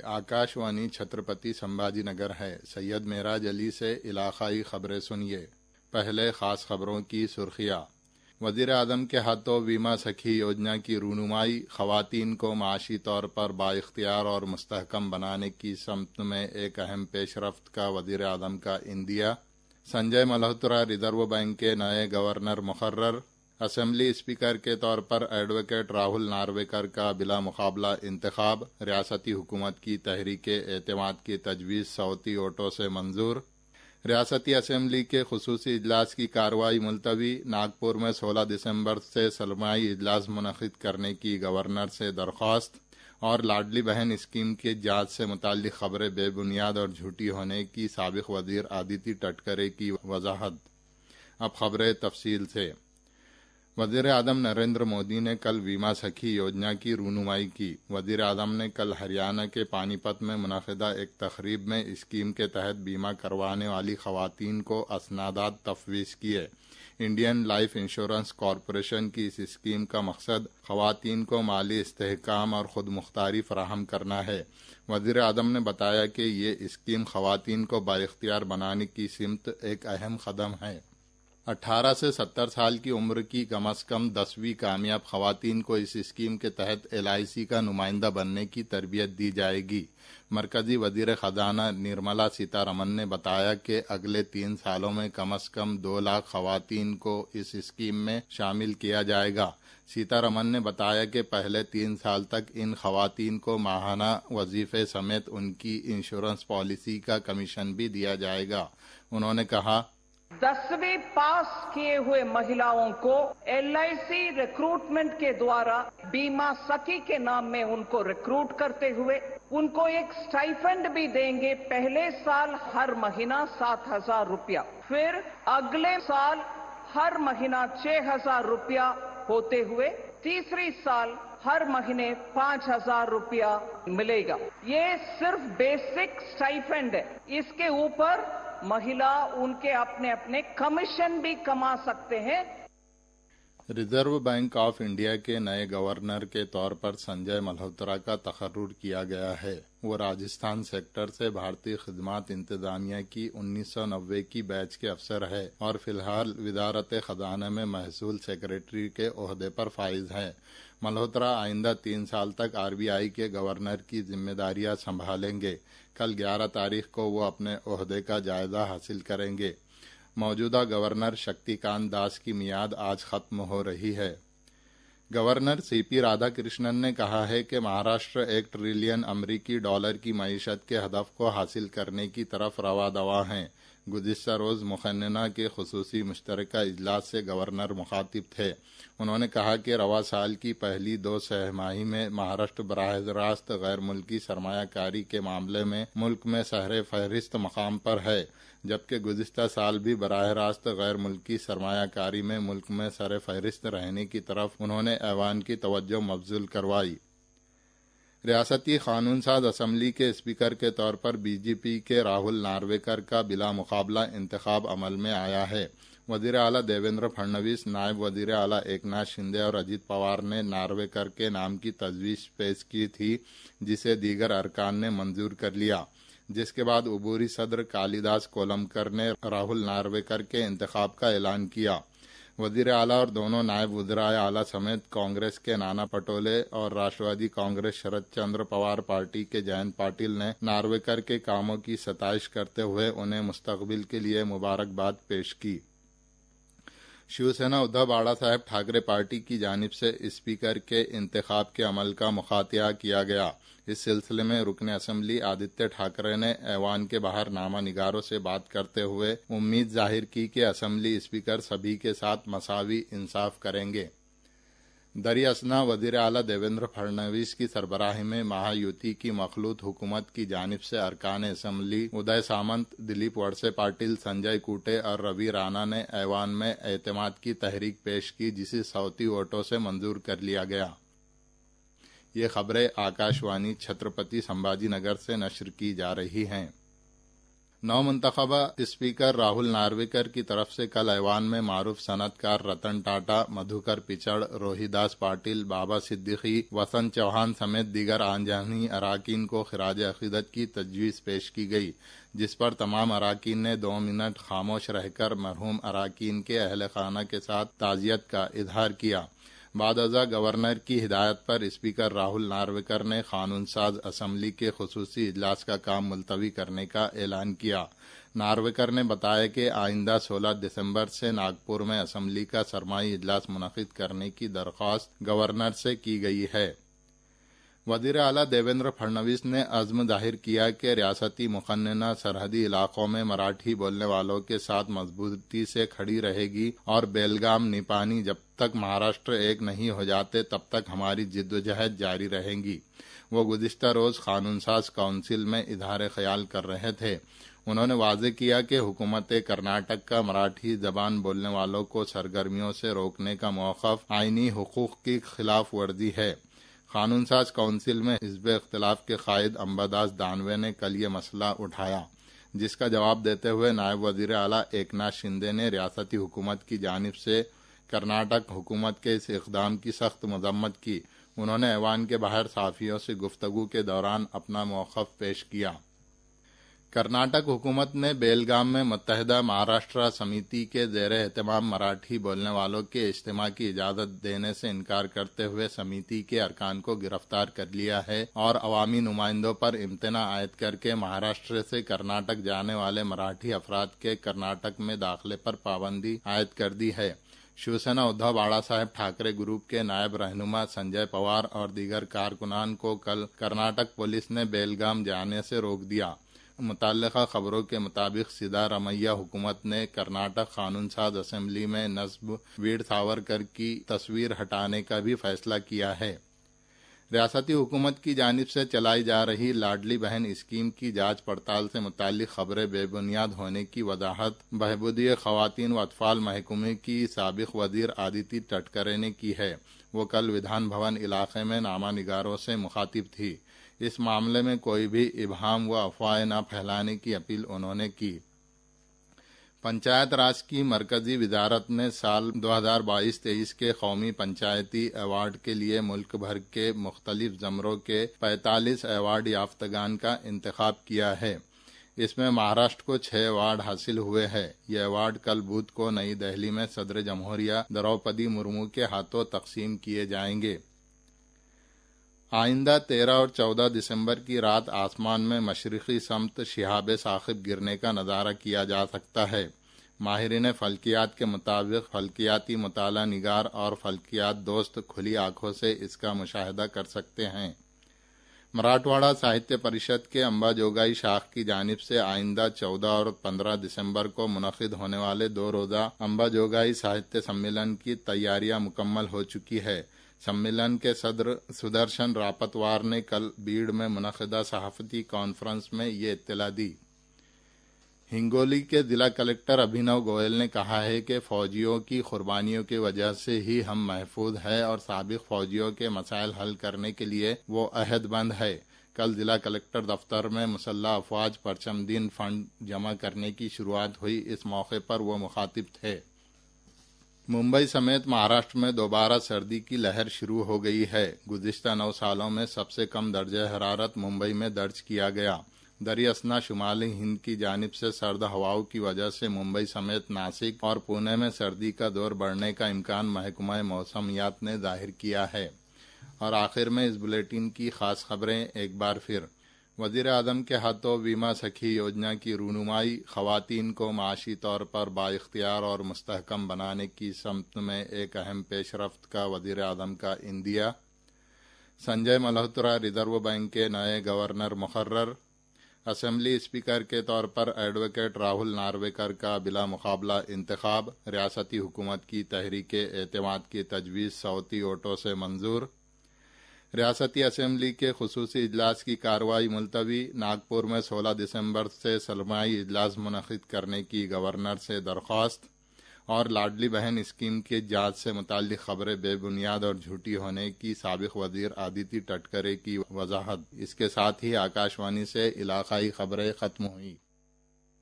आकाशवाणी छत्रपति संभाजी नगर है। सैयद मेराज अली से इलाकाई खबरें सुनिए। पहले खास खबरों की सुर्खियां। वजीर आजम के हाथों बीमा सखी योजना की रूनुमाई, खवातीन को माशी तौर पर बाइख्तियार और मुस्तहकम बनाने की समत में एक अहम पेशरफ्त का वजीर आजम का इंदिया। संजय मल्होत्रा रिजर्व बैंक के नए गवर्नर मुकर्रर। असेंबली स्पीकर के तौर पर एडवोकेट राहुल नार्वेकर का बिला मुकाबला इंतखाब। रियासती हुकूमत की तहरीके एतमाद की तजवीज़ सौती वोटों से मंजूर। रियासती असेंबली के खुसूसी इजलास की कार्रवाई मुलतवी। नागपुर में 16 दिसंबर से सरमाई इजलास मुनक़िद करने की गवर्नर से दरख्वास्त। और लाडली बहन स्कीम की जांच से मुताल्लिक़ खबरें बेबुनियाद और झूठी होने की साबिक़ वज़ीर आदिति तटकरे की वजाहत। अब खबरें तफसील से। वज़ीर आज़म नरेंद्र मोदी ने कल बीमा सखी योजना की रूनुमाई की। वज़ीर आज़म ने कल हरियाणा के पानीपत में मुनक़िदा एक तक़रीब में स्कीम के तहत बीमा करवाने वाली ख़वातीन को असनादात तफ़वीज़ किए। इंडियन लाइफ इंश्योरेंस कॉरपोरेशन की इस स्कीम का मकसद ख़वातीन को माली इस्तेहकाम और खुद मुख्तारी फराहम करना है। वज़ीर आज़म ने बताया कि ये स्कीम ख़वातीन को बाइख्तियार बनाने की सिमत एक अहम कदम है। 18 से 70 साल की उम्र की कम अज़ कम 10वीं कामयाब ख़वातीन को इस स्कीम के तहत LIC का नुमाइंदा बनने की तरबियत दी जाएगी। मरकजी वज़ीर ख़जाना निर्मला सीतारमन ने बताया कि अगले 3 सालों में कम अज़ कम 2 लाख ख़वातीन को इस स्कीम में शामिल किया जाएगा। सीतारमन ने बताया कि पहले 3 साल तक इन ख़वातीन को माहाना वजीफे समेत उनकी इंश्योरेंस पॉलिसी का कमीशन भी दिया जाएगा। उन्होंने कहा, 10वीं पास किए हुए महिलाओं को LIC रिक्रूटमेंट के द्वारा बीमा सखी के नाम में उनको रिक्रूट करते हुए उनको एक स्टाइपेंड भी देंगे। पहले साल हर महीना 7,000 रुपया, फिर अगले साल हर महीना 6,000 रुपया होते हुए तीसरी साल हर महीने 5,000 रुपया मिलेगा। ये सिर्फ बेसिक स्टाइपेंड है। इसके ऊपर महिला उनके अपने अपने कमीशन भी कमा सकते हैं। रिजर्व बैंक ऑफ इंडिया के नए गवर्नर के तौर पर संजय मल्होत्रा का तकर्रुर किया गया है। वो राजस्थान सेक्टर से भारतीय खिदमत इंतजामिया की 1990 की बैच के अफसर है और फिलहाल वजारत खजाना में महसूल सेक्रेटरी के ओहदे पर फाइज हैं। मल्होत्रा आइंदा 3 साल तक RBI के गवर्नर की जिम्मेदारियां संभालेंगे। कल 11 तारीख को वो अपने ओहदे का जायजा हासिल करेंगे। मौजूदा गवर्नर शक्तिकांत दास की मियाद आज खत्म हो रही है। गवर्नर CP राधाकृष्णन ने कहा है कि महाराष्ट्र 1 ट्रिलियन अमरीकी डॉलर की मईशत के हदफ को हासिल करने की तरफ रवा दवा हैं। गुज़िश्ता रोज़ मुखन्ना के खुसूसी मुश्तरका इजलास से गवर्नर मुखातिब थे। उन्होंने कहा कि रवा साल की पहली 2 छमाही में महाराष्ट्र बराह रास्त गैर मुल्की सरमायाकारी के मामले में मुल्क में सहरे फहरिस्त मकाम पर है, जबकि गुज़िश्ता साल भी बराह रास्त गैर मुल्की सरमायाकारी में मुल्क में सर फहरिस्त रहने की तरफ उन्होंने ऐवान की तवज्जो मबजूल करवाई। रियासती कानून साज असम्बली के स्पीकर के तौर पर BJP के राहुल नार्वेकर का बिला मुकाबला इंतखाब अमल में आया है। वज़ीर आला देवेंद्र फडणवीस, नायब वज़ीर आला एकनाथ शिंदे और अजित पवार ने नार्वेकर के नाम की तजवीज़ पेश की थी, जिसे दीगर अरकान ने मंजूर कर लिया, जिसके बाद उबूरी सदर कालिदास कोलमकर ने राहुल नार्वेकर के इंतखाब का ऐलान किया। वज़ीर आला और दोनों नायब वज़ीराए आला समेत कांग्रेस के नाना पटोले और राष्ट्रवादी कांग्रेस शरद चंद्र पवार पार्टी के जयंत पाटिल ने नार्वेकर के कामों की सताइश करते हुए उन्हें मुस्तकबिल के लिए मुबारकबाद पेश की। शिवसेना उद्धव बाड़ा साहेब ठाकरे पार्टी की जानिब से स्पीकर के इंतखाब के अमल का मुखातिया किया गया। इस सिलसिले में रुकन असेंबली आदित्य ठाकरे ने ऐवान के बाहर नामा निगारों से बात करते हुए उम्मीद जाहिर की कि असेंबली स्पीकर सभी के साथ मसावी इंसाफ करेंगे। दरियासना वज़ीर आला देवेंद्र फडणवीस की सरबराही में महायुति की मखलूत हुकूमत की जानिब से अरकान असेंबली उदय सामंत, दिलीप वड़से पाटिल, संजय कूटे और रवि राणा ने ऐवान में एतमाद की तहरीक पेश की, जिसे सौती वोटों से मंजूर कर लिया गया। ये खबरें आकाशवाणी छत्रपति संभाजी नगर से नश्र की जा रही हैं। نو منتخبہ اسپیکر راہل نارویکر کی طرف سے کل ایوان میں معروف صنعت کار رتن ٹاٹا، مدھوکر پچڑ، روہی داس پاٹل، بابا صدیقی، وسنت چوہان سمیت دیگر آنجہانی اراکین کو خراج عقیدت کی تجویز پیش کی گئی، جس پر تمام اراکین نے 2 منٹ خاموش رہ کر مرحوم اراکین کے اہل خانہ کے ساتھ تعزیت کا اظہار کیا۔ بعد ازاں گورنر کی ہدایت پر اسپیکر راہل نارویکر نے قانون ساز اسمبلی کے خصوصی اجلاس کا کام ملتوی کرنے کا اعلان کیا۔ نارویکر نے بتایا کہ آئندہ 16 دسمبر سے ناگپور میں اسمبلی کا سرمائی اجلاس منعقد کرنے کی درخواست گورنر سے کی گئی ہے۔ وزیر اعلیٰ دیویندر پھڑنویس نے عزم ظاہر کیا کہ ریاستی مقننہ سرحدی علاقوں میں مراٹھی بولنے والوں کے ساتھ مضبوطی سے کھڑی رہے گی اور بیلگام نپانی جب تک مہاراشٹر ایک نہیں ہو جاتے تب تک ہماری جدوجہد جاری رہے گی۔ وہ گزشتہ روز قانون ساز کونسل میں اظہار خیال کر رہے تھے۔ انہوں نے واضح کیا کہ حکومت کرناٹک کا مراٹھی زبان بولنے والوں کو سرگرمیوں سے روکنے کا موقف آئینی حقوق کی خلاف ورزی ہے۔ قانون ساز کونسل میں حزب اختلاف کے قائد امباداس دانوے نے کل یہ مسئلہ اٹھایا، جس کا جواب دیتے ہوئے نائب وزیر اعلیٰ ایکناتھ شندے نے ریاستی حکومت کی جانب سے کرناٹک حکومت کے اس اقدام کی سخت مذمت کی۔ انہوں نے ایوان کے باہر صحافیوں سے گفتگو کے دوران اپنا موقف پیش کیا۔ کرناٹک حکومت نے بیلگام میں متحدہ مہاراشٹرا سمیتی کے زیر اہتمام مراٹھی بولنے والوں کے اجتماع کی اجازت دینے سے انکار کرتے ہوئے سمیتی کے ارکان کو گرفتار کر لیا ہے اور عوامی نمائندوں پر امتناع عائد کر کے مہاراشٹر سے کرناٹک جانے والے مراٹھی افراد کے کرناٹک میں داخلے پر پابندی عائد کر دی ہے۔ شیوسینا ادھو بالا صاحب ٹھاکرے گروپ کے نائب رہنما سنجے پوار اور دیگر کارکنان کو کل کرناٹک پولیس نے بیلگام جانے سے روک دیا۔ متعلقہ خبروں کے مطابق سدارمیہ حکومت نے کرناٹک قانون ساز اسمبلی میں نصب ویر ساورکر کی تصویر ہٹانے کا بھی فیصلہ کیا ہے۔ ریاستی حکومت کی جانب سے چلائی جا رہی لاڈلی بہن اسکیم کی جانچ پڑتال سے متعلق خبریں بے بنیاد ہونے کی وضاحت بہبودی خواتین و اطفال محکمے کی سابق وزیر آدیتی ٹٹکرے نے کی ہے۔ وہ کل ودھان بھون علاقے میں نامہ نگاروں سے مخاطب تھی۔ اس معاملے میں کوئی بھی ابہام و افواہیں نہ پھیلانے کی اپیل انہوں نے کی۔ پنچایت راج کی مرکزی وزارت نے سال 2022-23 کے قومی پنچایتی ایوارڈ کے لیے ملک بھر کے مختلف زمروں کے 45 ایوارڈ یافتگان کا انتخاب کیا ہے۔ اس میں مہاراشٹر کو 6 ایوارڈ حاصل ہوئے ہیں۔ یہ ایوارڈ کل بدھ کو نئی دہلی میں صدر جمہوریہ دروپدی مرمو کے ہاتھوں تقسیم کیے جائیں گے۔ آئندہ 13 اور 14 دسمبر کی رات آسمان میں مشرقی سمت شہاب ثاقب گرنے کا نظارہ کیا جا سکتا ہے۔ ماہرین فلکیات کے مطابق فلکیاتی مطالعہ نگار اور فلکیات دوست کھلی آنکھوں سے اس کا مشاہدہ کر سکتے ہیں۔ مراٹھواڑہ ساہتیہ پریشد کے امبا جوگائی شاخ کی جانب سے آئندہ 14 اور 15 دسمبر کو منعقد ہونے والے 2 روزہ امبا جوگائی ساہتیہ سمیلن کی تیاریاں مکمل ہو چکی ہے۔ سمیلن کے صدر سدرشن راپتوار نے کل بیڑ میں منعقدہ صحافتی کانفرنس میں یہ اطلاع دی۔ ہنگولی کے ضلع کلکٹر ابھینو گوئل نے کہا ہے کہ فوجیوں کی قربانیوں کی وجہ سے ہی ہم محفوظ ہیں اور سابق فوجیوں کے مسائل حل کرنے کے لیے وہ عہد بند ہے۔ کل ضلع کلکٹر دفتر میں مسلح افواج پرچم دن فنڈ جمع کرنے کی شروعات ہوئی۔ اس موقع پر وہ مخاطب تھے۔ ممبئی سمیت مہاراشٹر میں دوبارہ سردی کی لہر شروع ہو گئی ہے۔ گزشتہ 9 سالوں میں سب سے کم درجہ حرارت ممبئی میں درج کیا گیا۔ دریں اثنا شمالی ہند کی جانب سے سرد ہواؤں کی وجہ سے ممبئی سمیت ناسک اور پونے میں سردی کا دور بڑھنے کا امکان محکمہ موسمیات نے ظاہر کیا ہے۔ اور آخر میں اس بلیٹن کی خاص خبریں ایک بار پھر۔ وزیر اعظم کے ہاتھوں بیمہ سکھی یوجنا کی رونمائی، خواتین کو معاشی طور پر بااختیار اور مستحکم بنانے کی سمت میں ایک اہم پیش رفت کا وزیر اعظم کا عندیہ۔ سنجے ملہوترا ریزرو بینک کے نئے گورنر مقرر۔ اسمبلی اسپیکر کے طور پر ایڈوکیٹ راہل نارویکر کا بلا مقابلہ انتخاب۔ ریاستی حکومت کی تحریک اعتماد کی تجویز صوتی ووٹوں سے منظور۔ ریاستی اسمبلی کے خصوصی اجلاس کی کارروائی ملتوی۔ ناگپور میں 16 دسمبر سے سرمائی اجلاس منعقد کرنے کی گورنر سے درخواست۔ اور لاڈلی بہن اسکیم کی جانچ سے متعلق خبریں بے بنیاد اور جھوٹی ہونے کی سابق وزیر آدیتی ٹٹکرے کی وضاحت۔ اس کے ساتھ ہی آکاشوانی سے علاقائی خبریں ختم ہوئی۔